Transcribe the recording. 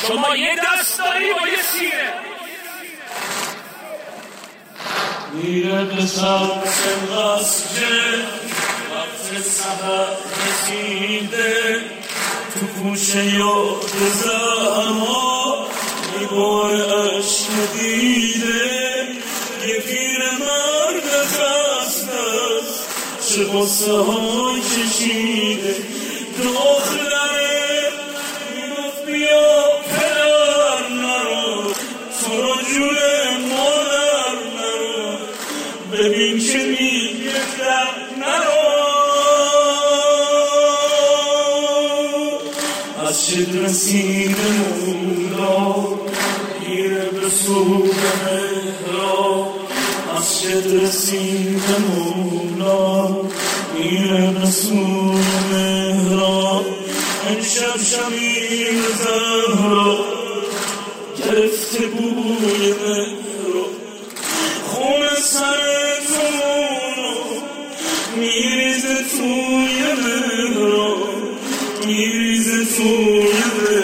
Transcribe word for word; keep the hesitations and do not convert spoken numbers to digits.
شما یه دست داری با یه سینه. میره به سمت مسجد وقت سحر رسیده، تو کوچه یاد زهرا میباره عشق دیده. یه پیر مرد خسته است چه قصه های کشیده، دختره میگفت بیا پدر نرو، تو را جون مادر نرو، ببین که میگه در نرو. از شد رسیده مولا گیره به سوق مهراب، از شد رسیده مولا گیره به سوق مهراب. امشب شمیم زهرا گرفته بوی مهراب، خون سر تو میریزه توی مهراب، میریزه توی مهراب.